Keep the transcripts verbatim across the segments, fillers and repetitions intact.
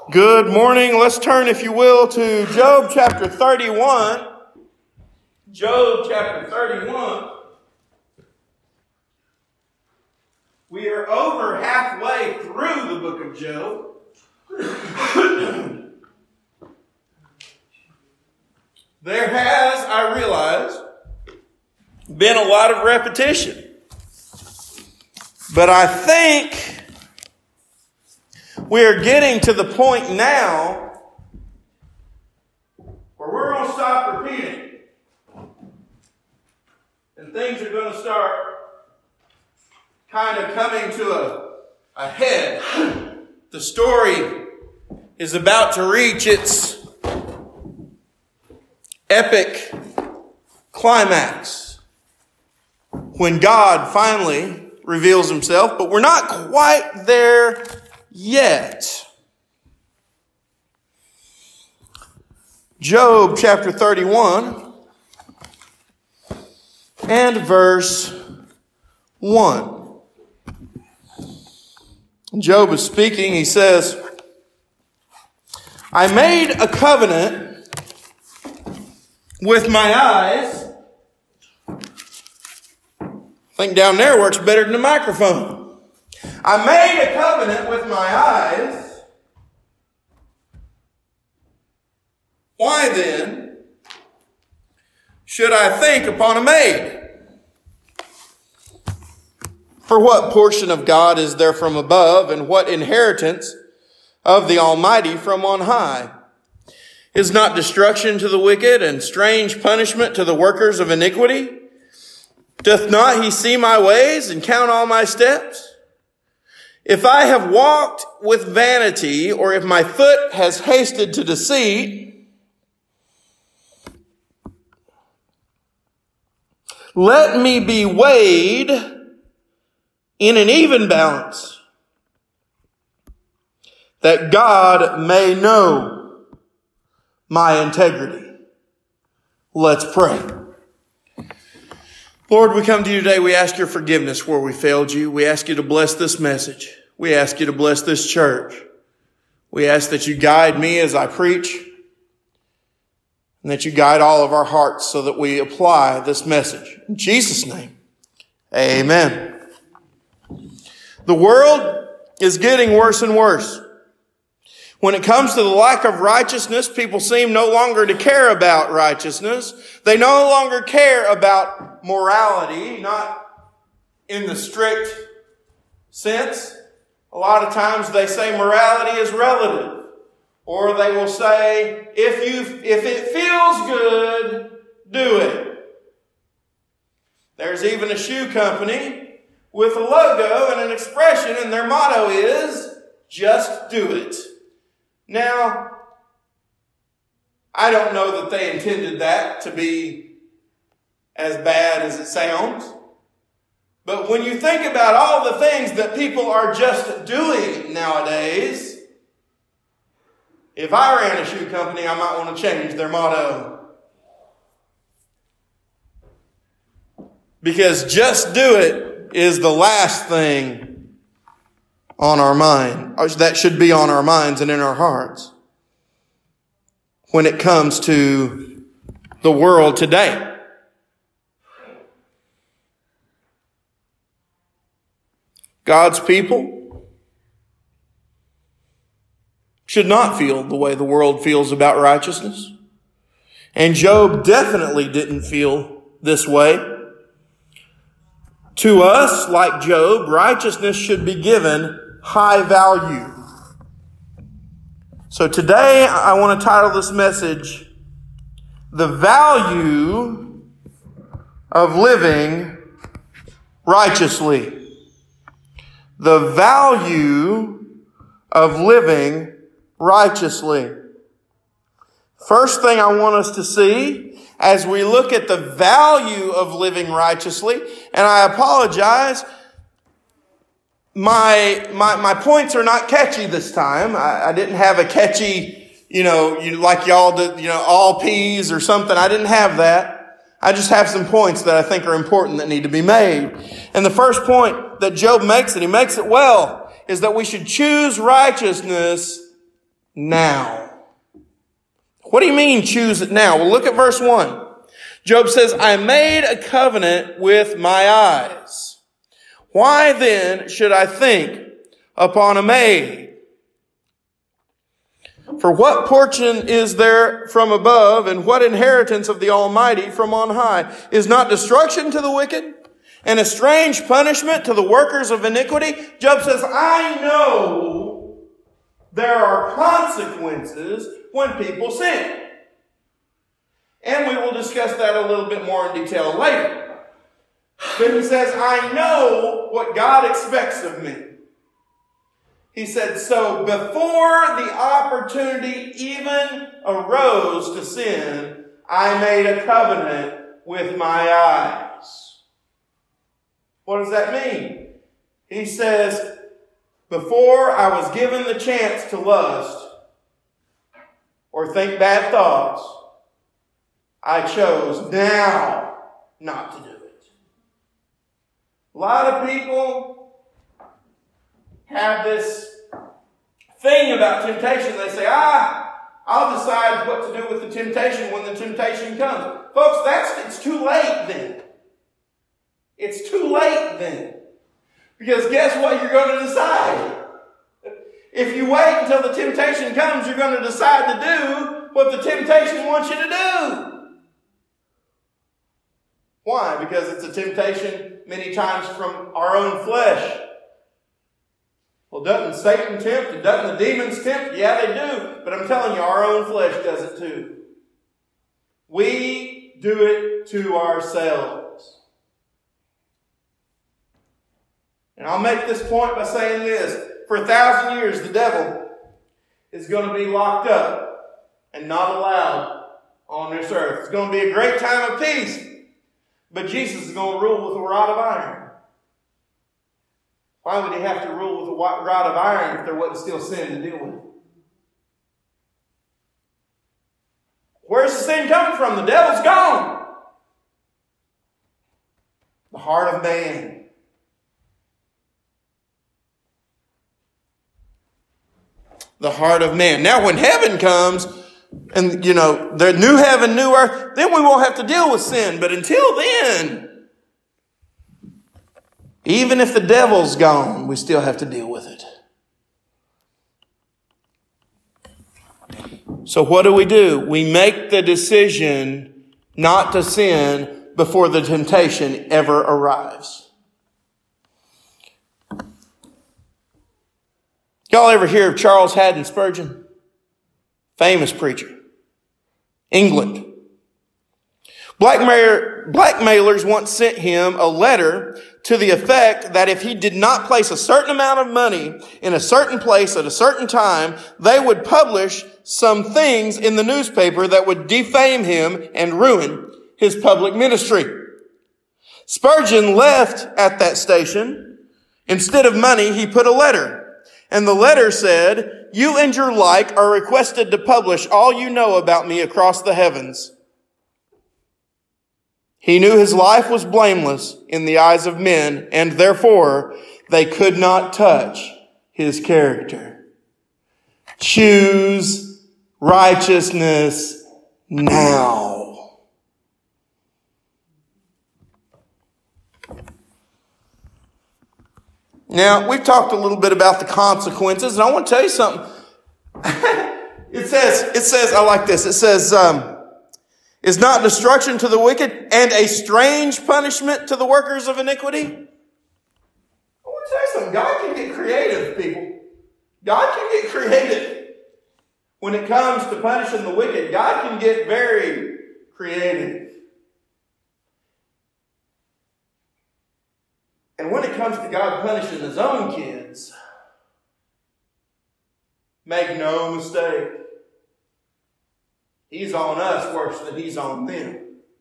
Good morning. Let's turn, if you will, to Job chapter thirty-one. Job chapter thirty-one. We are over halfway through the book of Job. There has, I realize, been a lot of repetition. But I think we are getting to the point now where we're going to stop repeating. And things are going to start kind of coming to a, a head. The story is about to reach its epic climax when God finally reveals himself, but we're not quite there yet. Job chapter thirty-one and verse one. Job is speaking. He says, I made a covenant with my eyes. I think down there works better than the microphone. I made a covenant with my eyes. Why then should I think upon a maid? For what portion of God is there from above, and what inheritance of the Almighty from on high? Is not destruction to the wicked, and strange punishment to the workers of iniquity? Doth not he see my ways and count all my steps? If I have walked with vanity, or if my foot has hasted to deceit, let me be weighed in an even balance, that God may know my integrity. Let's pray. Lord, we come to you today. We ask your forgiveness where we failed you. We ask you to bless this message. We ask you to bless this church. We ask that you guide me as I preach, and that you guide all of our hearts so that we apply this message. In Jesus' name, amen. The world is getting worse and worse. When it comes to the lack of righteousness, people seem no longer to care about righteousness. They no longer care about morality, not in the strict sense. A lot of times they say morality is relative. Or they will say, if you, if it feels good, do it. There's even a shoe company with a logo and an expression, and their motto is, just do it. Now, I don't know that they intended that to be as bad as it sounds. But when you think about all the things that people are just doing nowadays, if I ran a shoe company, I might want to change their motto. Because just do it is the last thing on our mind. That should be on our minds and in our hearts when it comes to the world today. God's people should not feel the way the world feels about righteousness. And Job definitely didn't feel this way. To us, like Job, righteousness should be given high value. So today, I want to title this message, The Value of Living Righteously. The value of living righteously. First thing I want us to see as we look at the value of living righteously, and I apologize, my my my points are not catchy this time. I, I didn't have a catchy, you know, you, like y'all did, you know, all peas or something. I didn't have that. I just have some points that I think are important that need to be made. And the first point that Job makes, and he makes it well, is that we should choose righteousness now. What do you mean choose it now? Well, look at verse one. Job says, I made a covenant with my eyes. Why then should I think upon a maid? For what portion is there from above, and what inheritance of the Almighty from on high? Is not destruction to the wicked, and a strange punishment to the workers of iniquity? Job says, I know there are consequences when people sin. And we will discuss that a little bit more in detail later. But he says, I know what God expects of me. He said, so before the opportunity even arose to sin, I made a covenant with my eyes. What does that mean? He says, before I was given the chance to lust or think bad thoughts, I chose now not to do it. A lot of people have this thing about temptation. They say, ah, I'll decide what to do with the temptation when the temptation comes. Folks, that's, it's too late then. It's too late then. Because guess what you're going to decide? If you wait until the temptation comes, you're going to decide to do what the temptation wants you to do. Why? Because it's a temptation many times from our own flesh. Well, doesn't Satan tempt? And doesn't the demons tempt? Yeah, they do. But I'm telling you, our own flesh does it too. We do it to ourselves. And I'll make this point by saying this. For a thousand years, the devil is going to be locked up and not allowed on this earth. It's going to be a great time of peace. But Jesus is going to rule with a rod of iron. Why would he have to rule with a rod of iron if there wasn't still sin to deal with? Where's the sin coming from? The devil's gone. The heart of man. The heart of man. Now when heaven comes, and you know, the new heaven, new earth, then we won't have to deal with sin. But until then, even if the devil's gone, we still have to deal with it. So what do we do? We make the decision not to sin before the temptation ever arrives. Y'all ever hear of Charles Haddon Spurgeon? Famous preacher. England. Blackmailer, blackmailers once sent him a letter to the effect that if he did not place a certain amount of money in a certain place at a certain time, they would publish some things in the newspaper that would defame him and ruin his public ministry. Spurgeon left at that station. Instead of money, he put a letter. And the letter said, you and your like are requested to publish all you know about me across the heavens. He knew his life was blameless in the eyes of men, and therefore they could not touch his character. Choose righteousness now. Now, we've talked a little bit about the consequences, and I want to tell you something. It says, it says, I like this. It says, um, is not destruction to the wicked and a strange punishment to the workers of iniquity? I want to tell you something. God can get creative, people. God can get creative. When it comes to punishing the wicked, God can get very creative. And when it comes to God punishing his own kids, make no mistake, he's on us worse than he's on them.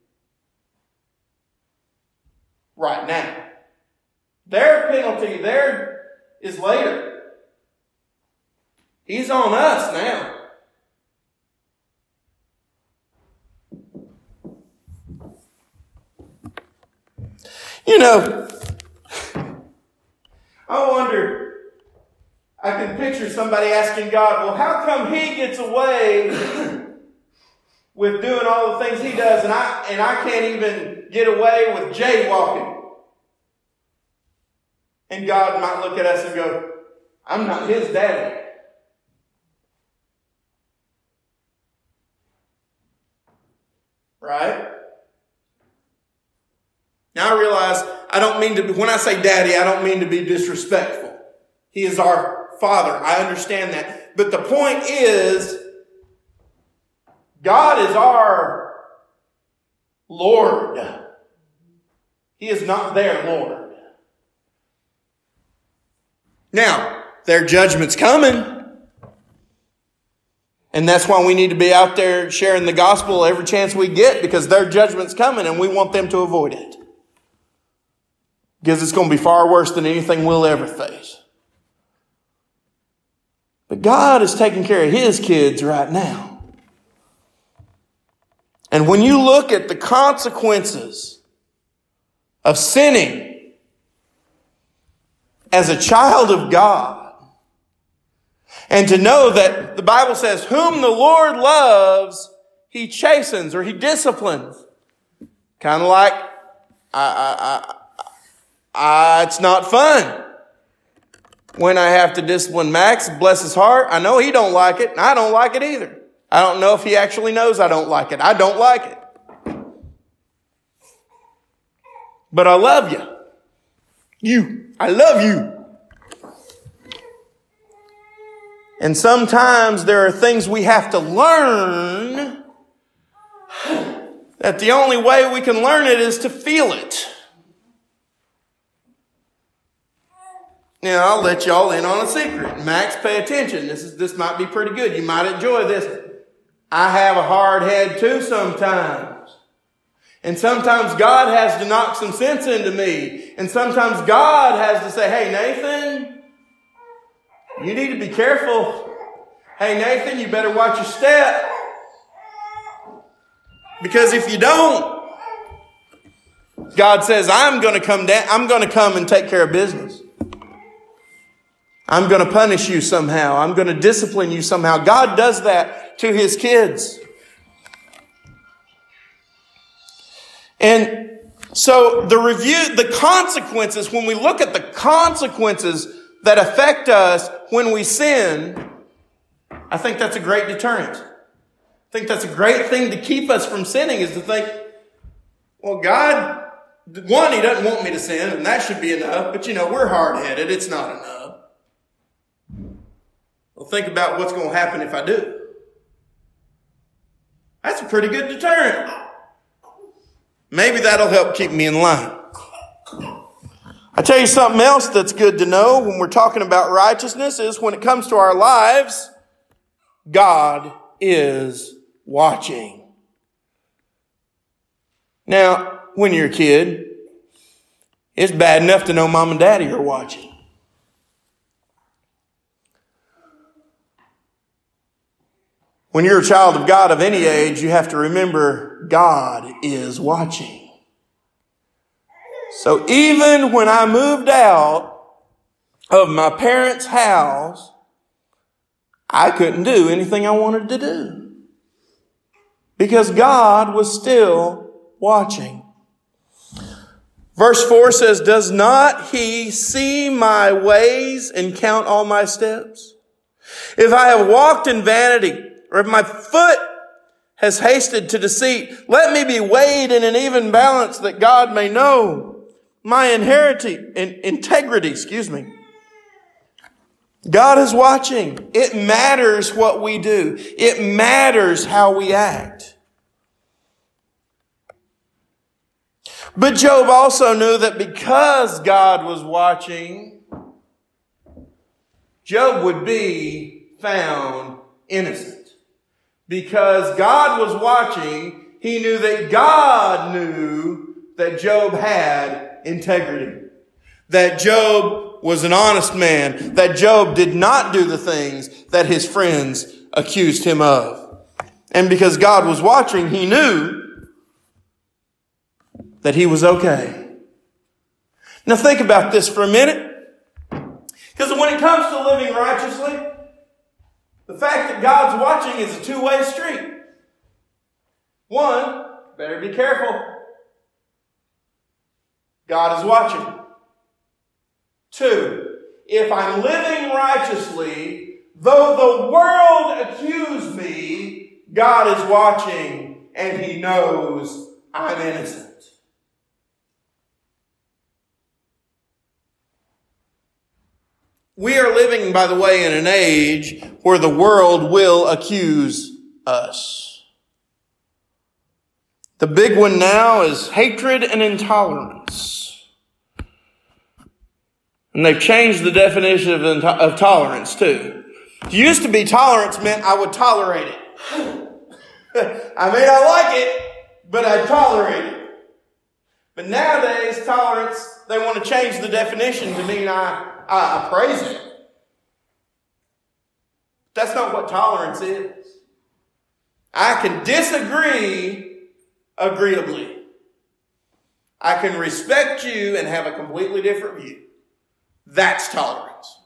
Right now. Their penalty there is later. He's on us now. You know, I wonder, I can picture somebody asking God, well, how come he gets away with doing all the things he does and I, and I can't even get away with jaywalking? And God might look at us and go, I'm not his daddy. Right? Now I realize I don't mean to, when I say daddy, I don't mean to be disrespectful. He is our Father. I understand that. But the point is, God is our Lord. He is not their Lord. Now, their judgment's coming. And that's why we need to be out there sharing the gospel every chance we get, because their judgment's coming and we want them to avoid it. Because it's going to be far worse than anything we'll ever face. But God is taking care of his kids right now. And when you look at the consequences of sinning as a child of God, and to know that the Bible says, whom the Lord loves, he chastens or he disciplines. Kind of like, I, I, I, I, it's not fun when I have to discipline Max. Bless his heart. I know he don't like it, and I don't like it either. I don't know if he actually knows I don't like it. I don't like it. But I love you. You. I love you. And sometimes there are things we have to learn that the only way we can learn it is to feel it. Now, I'll let y'all in on a secret. Max, pay attention. This is, this might be pretty good. You might enjoy this. I have a hard head too sometimes. And sometimes God has to knock some sense into me. And sometimes God has to say, hey, Nathan, you need to be careful. Hey, Nathan, you better watch your step. Because if you don't, God says, I'm going to come down, I'm going to come and take care of business. I'm going to punish you somehow. I'm going to discipline you somehow. God does that to his kids. And so the review, the consequences, when we look at the consequences that affect us when we sin, I think that's a great deterrent. I think that's a great thing to keep us from sinning, is to think, well, God, one, he doesn't want me to sin, and that should be enough. But, you know, we're hard-headed. It's not enough. Well, think about what's going to happen if I do. That's a pretty good deterrent. Maybe that'll help keep me in line. I tell you something else that's good to know when we're talking about righteousness is when it comes to our lives, God is watching. Now, when you're a kid, it's bad enough to know mom and daddy are watching. When you're a child of God of any age, you have to remember God is watching. So even when I moved out of my parents' house, I couldn't do anything I wanted to do. Because God was still watching. Verse four says, does not he see my ways and count all my steps? If I have walked in vanity, or if my foot has hasted to deceit, let me be weighed in an even balance that God may know my inheritance, in, integrity, excuse me. God is watching. It matters what we do. It matters how we act. But Job also knew that because God was watching, Job would be found innocent. Because God was watching, he knew that God knew that Job had integrity. That Job was an honest man. That Job did not do the things that his friends accused him of. And because God was watching, he knew that he was okay. Now think about this for a minute. Because when it comes to living righteously, the fact that God's watching is a two-way street. One, better be careful. God is watching. Two, if I'm living righteously, though the world accuse me, God is watching and He knows I'm innocent. We are living, by the way, in an age where the world will accuse us. The big one now is hatred and intolerance. And they've changed the definition of, into- of tolerance too. It used to be tolerance meant I would tolerate it. I may not like it, but I'd tolerate it. But nowadays, tolerance, they want to change the definition to mean I I praise it. That's not what tolerance is. I can disagree agreeably. I can respect you and have a completely different view. That's tolerance.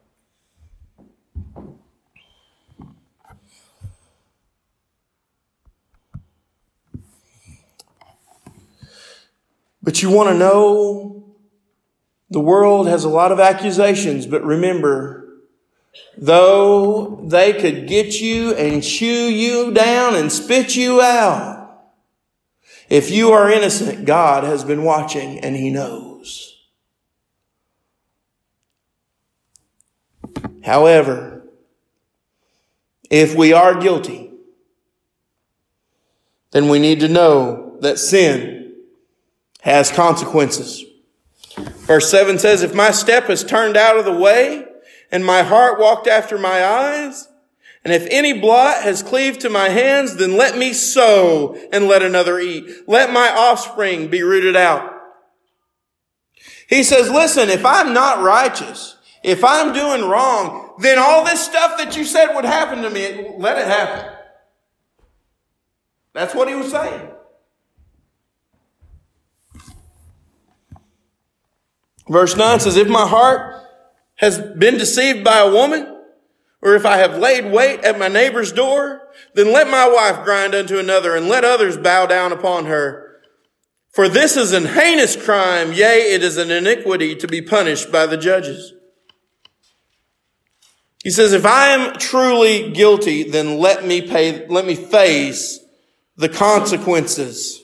But you want to know, the world has a lot of accusations, but remember, though they could get you and chew you down and spit you out, if you are innocent, God has been watching and He knows. However, if we are guilty, then we need to know that sin has consequences. Verse seven says, if my step is turned out of the way, and my heart walked after my eyes, and if any blot has cleaved to my hands, then let me sow and let another eat. Let my offspring be rooted out. He says, listen, if I'm not righteous, if I'm doing wrong, then all this stuff that you said would happen to me, let it happen. That's what he was saying. Verse nine says, if my heart has been deceived by a woman, or if I have laid wait at my neighbor's door, then let my wife grind unto another, and let others bow down upon her. For this is an heinous crime, yea, it is an iniquity to be punished by the judges. He says, if I am truly guilty, then let me pay, let me face the consequences.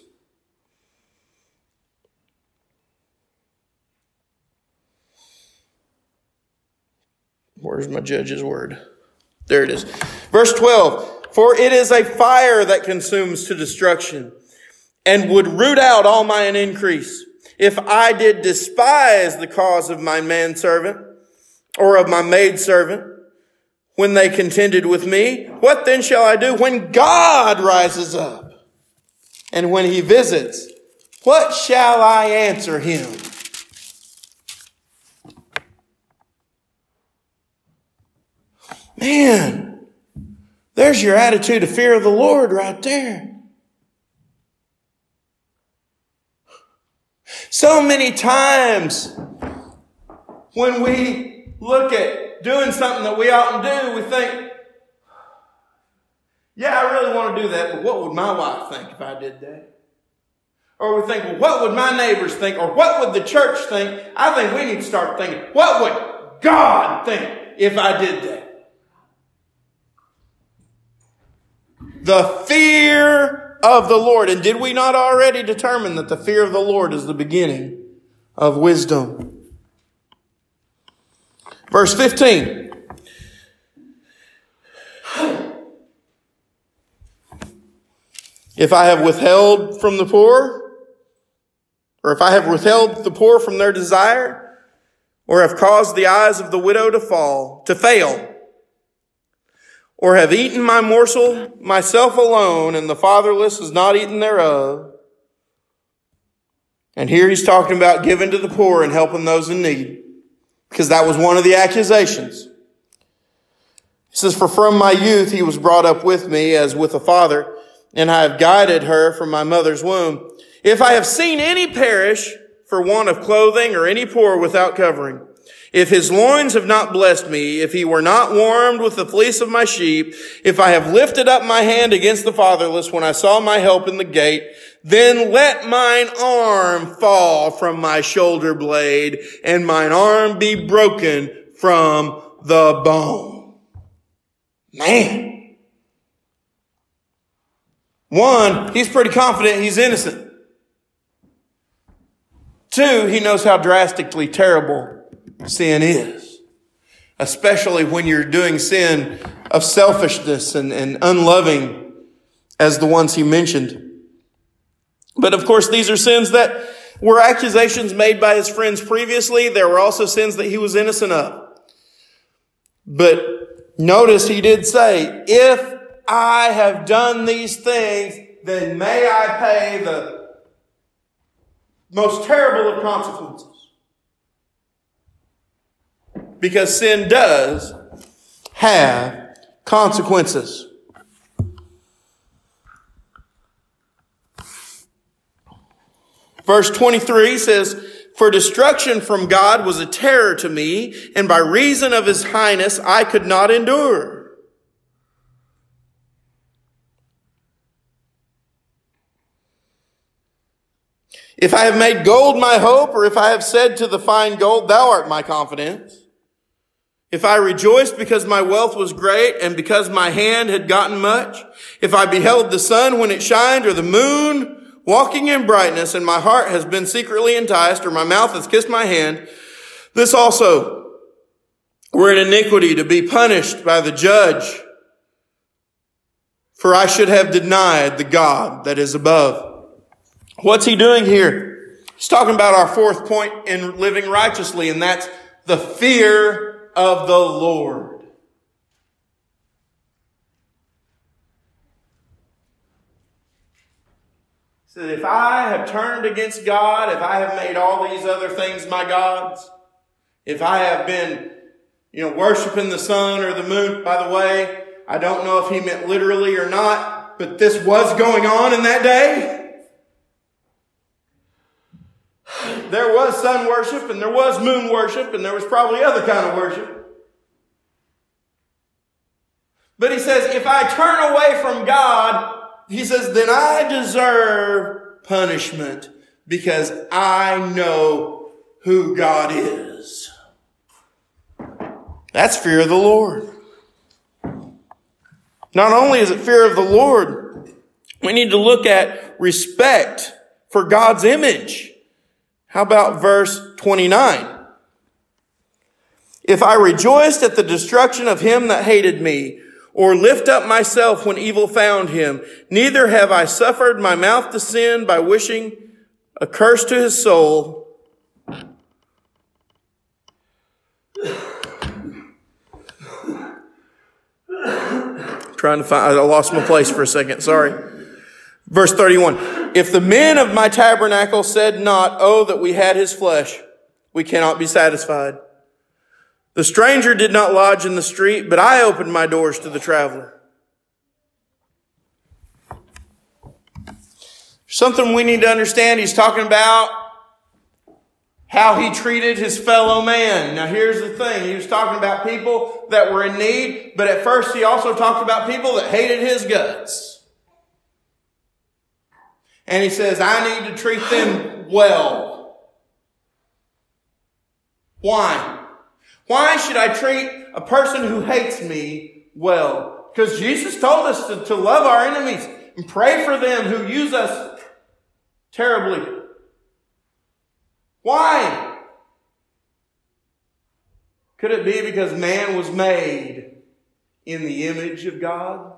Where's my judge's word? There it is. Verse twelve. For it is a fire that consumes to destruction, and would root out all mine increase. If I did despise the cause of my manservant, or of my maidservant, when they contended with me, what then shall I do when God rises up? And when He visits, what shall I answer Him? Man, there's your attitude of fear of the Lord right there. So many times when we look at doing something that we oughtn't do, we think, yeah, I really want to do that, but what would my wife think if I did that? Or we think, well, what would my neighbors think? Or what would the church think? I think we need to start thinking, what would God think if I did that? The fear of the Lord. And did we not already determine that the fear of the Lord is the beginning of wisdom? Verse fifteen. If I have withheld from the poor, or if I have withheld the poor from their desire, or have caused the eyes of the widow to fall, to fail, or have eaten my morsel myself alone, and the fatherless has not eaten thereof. And here he's talking about giving to the poor and helping those in need, because that was one of the accusations. He says, for from my youth he was brought up with me as with a father, and I have guided her from my mother's womb. If I have seen any perish for want of clothing, or any poor without covering, If his loins have not blessed me, if he were not warmed with the fleece of my sheep, if I have lifted up my hand against the fatherless when I saw my help in the gate, then let mine arm fall from my shoulder blade, and mine arm be broken from the bone. Man. One, he's pretty confident he's innocent. Two, he knows how drastically terrible sin is. Especially when you're doing sin of selfishness and, and unloving as the ones he mentioned. But of course, these are sins that were accusations made by his friends previously. There were also sins that he was innocent of. But notice he did say, if I have done these things, then may I pay the most terrible of consequences. Because sin does have consequences. Verse twenty-three says, for destruction from God was a terror to me, and by reason of his highness I could not endure. If I have made gold my hope, or if I have said to the fine gold, thou art my confidence. If I rejoiced because my wealth was great and because my hand had gotten much, if I beheld the sun when it shined or the moon walking in brightness, and my heart has been secretly enticed, or my mouth has kissed my hand, this also were an iniquity to be punished by the judge. For I should have denied the God that is above. What's he doing here? He's talking about our fourth point in living righteously, and that's the fear of the Lord. He said, if I have turned against God, if I have made all these other things my gods, if I have been, you know, worshiping the sun or the moon, by the way, I don't know if he meant literally or not, but this was going on in that day. There was sun worship, and there was moon worship, and there was probably other kind of worship. But he says, if I turn away from God, he says, then I deserve punishment because I know who God is. That's fear of the Lord. Not only is it fear of the Lord, we need to look at respect for God's image. How about verse twenty-nine? If I rejoiced at the destruction of him that hated me, or lift up myself when evil found him, neither have I suffered my mouth to sin by wishing a curse to his soul. Trying to find, I lost my place for a second, sorry. Verse thirty-one, if the men of my tabernacle said not, oh, that we had his flesh, we cannot be satisfied. The stranger did not lodge in the street, but I opened my doors to the traveler. Something we need to understand, he's talking about how he treated his fellow man. Now here's the thing, he was talking about people that were in need, but at first he also talked about people that hated his guts. And he says, I need to treat them well. Why? Why should I treat a person who hates me well? Because Jesus told us to, to love our enemies and pray for them who use us terribly. Why? Could it be because man was made in the image of God?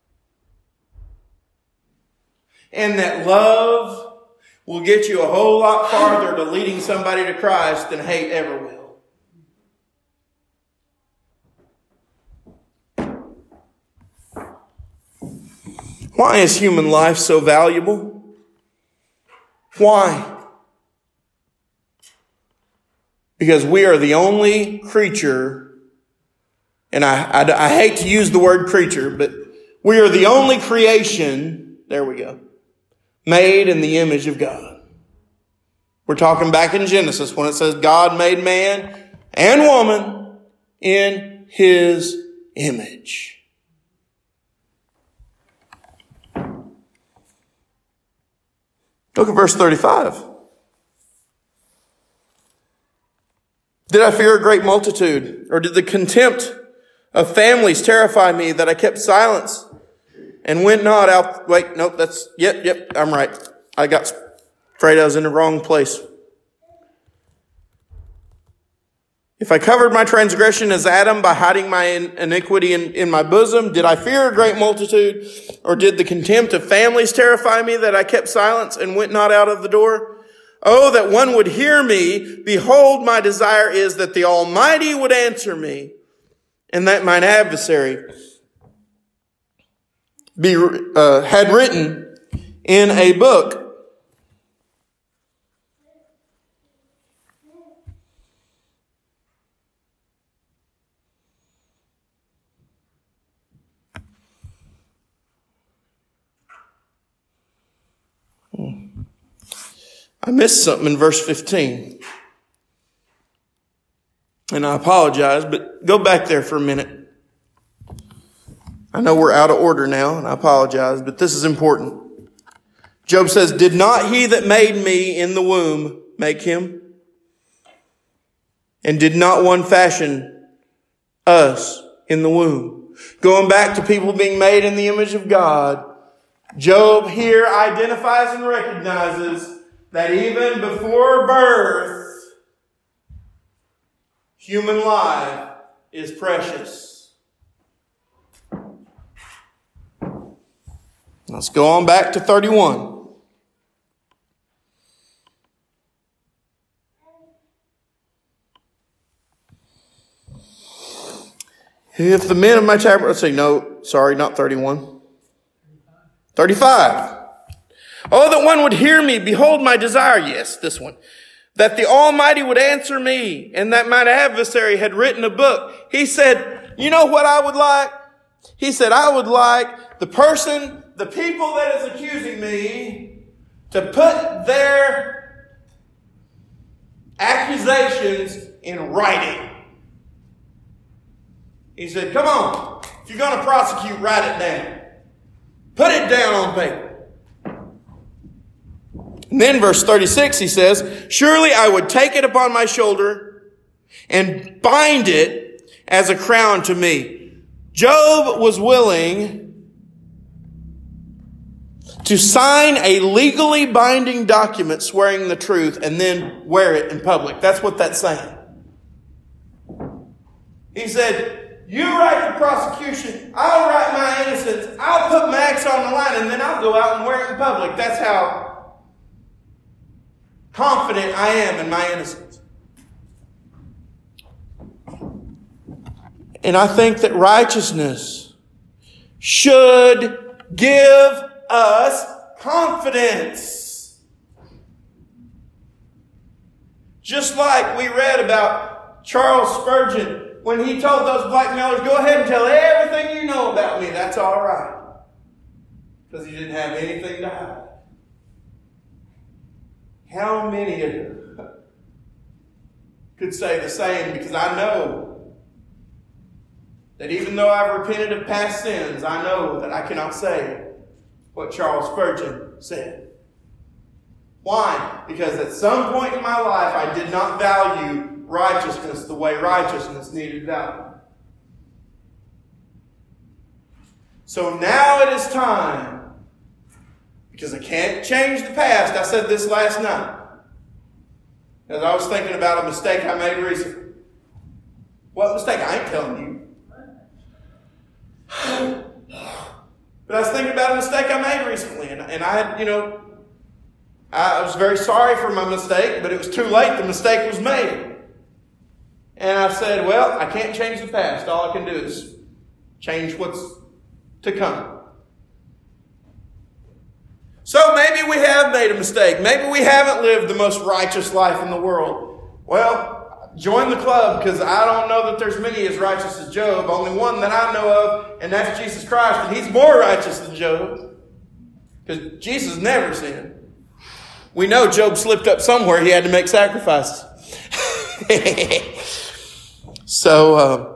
And that love will get you a whole lot farther to leading somebody to Christ than hate ever will. Why is human life so valuable? Why? Because we are the only creature, and I, I, I hate to use the word creature, but we are the only creation, there we go, made in the image of God. We're talking back in Genesis when it says God made man and woman in His image. Look at verse thirty-five. Did I fear a great multitude, or did the contempt of families terrify me that I kept silence and went not out? Wait, nope, that's, yep, yep, I'm right. I got afraid I was in the wrong place. If I covered my transgression as Adam by hiding my iniquity in, in my bosom, did I fear a great multitude, or did the contempt of families terrify me that I kept silence and went not out of the door? Oh, that one would hear me. Behold, my desire is that the Almighty would answer me, and that mine adversary be uh, had written in a book. I missed something in verse fifteen. And I apologize, but go back there for a minute. I know we're out of order now, and I apologize, but this is important. Job says, did not He that made me in the womb make him? And did not one fashion us in the womb? Going back to people being made in the image of God, Job here identifies and recognizes that even before birth, human life is precious. Let's go on back to thirty-one. If the men of my tabernacle, let's see, no, sorry, not thirty-one. thirty-five. Oh, that one would hear me. Behold, my desire. Yes, this one. That the Almighty would answer me, and that mine adversary had written a book. He said, you know what I would like? He said, I would like the person, the people that is accusing me, to put their accusations in writing. He said, come on. If you're going to prosecute, write it down. Put it down on paper. And then verse thirty-six, he says, surely I would take it upon my shoulder and bind it as a crown to me. Job was willing to sign a legally binding document swearing the truth and then wear it in public. That's what that's saying. He said, you write the prosecution, I'll write my innocence, I'll put Max on the line, and then I'll go out and wear it in public. That's how confident I am in my innocence. And I think that righteousness should give us confidence. Just like we read about Charles Spurgeon when he told those blackmailers, go ahead and tell everything you know about me. That's all right. Because he didn't have anything to hide. How many of you could say the same? Because I know that even though I've repented of past sins, I know that I cannot say what Charles Spurgeon said. Why? Because at some point in my life, I did not value righteousness the way righteousness needed value. So now it is time, because I can't change the past. I said this last night as I was thinking about a mistake I made recently. What mistake? I ain't telling you. But I was thinking about a mistake I made recently. And, and I had, you know, I was very sorry for my mistake, but it was too late. The mistake was made. And I said, well, I can't change the past. All I can do is change what's to come. So maybe we have made a mistake. Maybe we haven't lived the most righteous life in the world. Well, join the club, because I don't know that there's many as righteous as Job. Only one that I know of, and that's Jesus Christ. And He's more righteous than Job, because Jesus never sinned. We know Job slipped up somewhere. He had to make sacrifices. So, uh,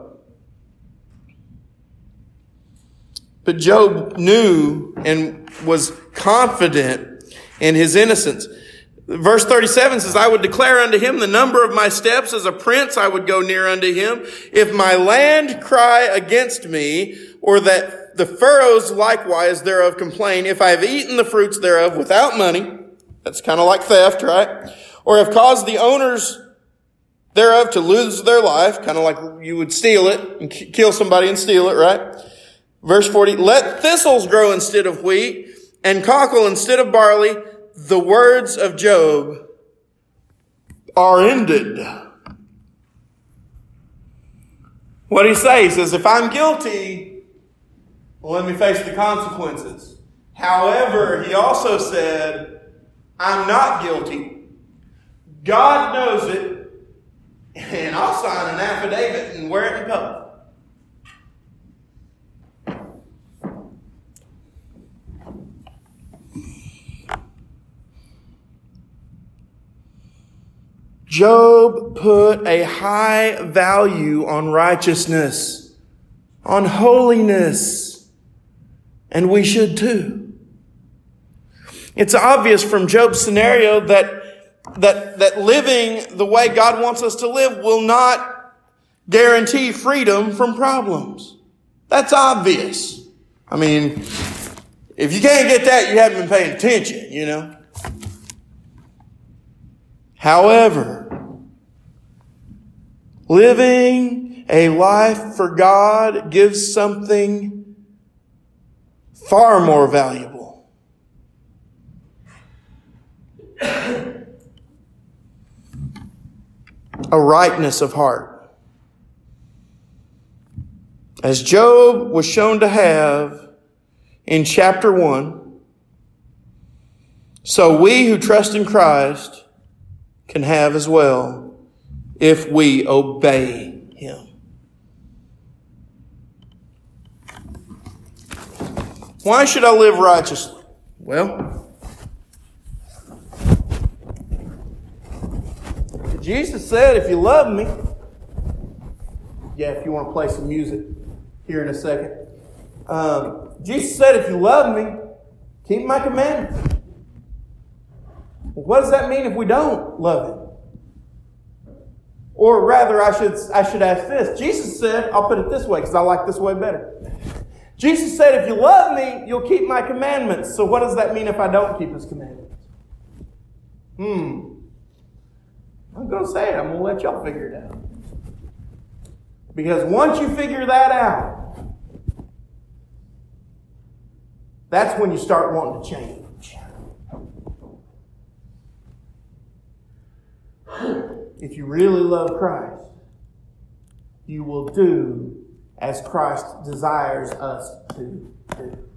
but Job knew and was confident in his innocence. Verse thirty-seven says, I would declare unto him the number of my steps. As a prince I would go near unto him. If my land cry against me, or that the furrows likewise thereof complain, if I have eaten the fruits thereof without money, that's kind of like theft, right? Or have caused the owners thereof to lose their life, kind of like you would steal it and kill somebody and steal it, right? Verse forty, let thistles grow instead of wheat, and cockle instead of barley. The words of Job are ended. What did he say? He says, if I'm guilty, well, let me face the consequences. However, he also said, I'm not guilty. God knows it, and I'll sign an affidavit and wear it in public. Job put a high value on righteousness, on holiness, and we should too. It's obvious from Job's scenario that, that, that living the way God wants us to live will not guarantee freedom from problems. That's obvious. I mean, if you can't get that, you haven't been paying attention, you know. However, living a life for God gives something far more valuable. A rightness of heart. As Job was shown to have in chapter one, so we who trust in Christ can have as well if we obey Him. Why should I live righteously? Well, Jesus said, if you love me, yeah, if you want to play some music here in a second. Um, Jesus said, if you love me, keep my commandments. What does that mean if we don't love Him? Or rather, I should I should ask this. Jesus said, I'll put it this way because I like this way better. Jesus said, if you love me, you'll keep my commandments. So what does that mean if I don't keep His commandments? Hmm. I'm going to say it. I'm going to let y'all figure it out. Because once you figure that out, that's when you start wanting to change. If you really love Christ, you will do as Christ desires us to do.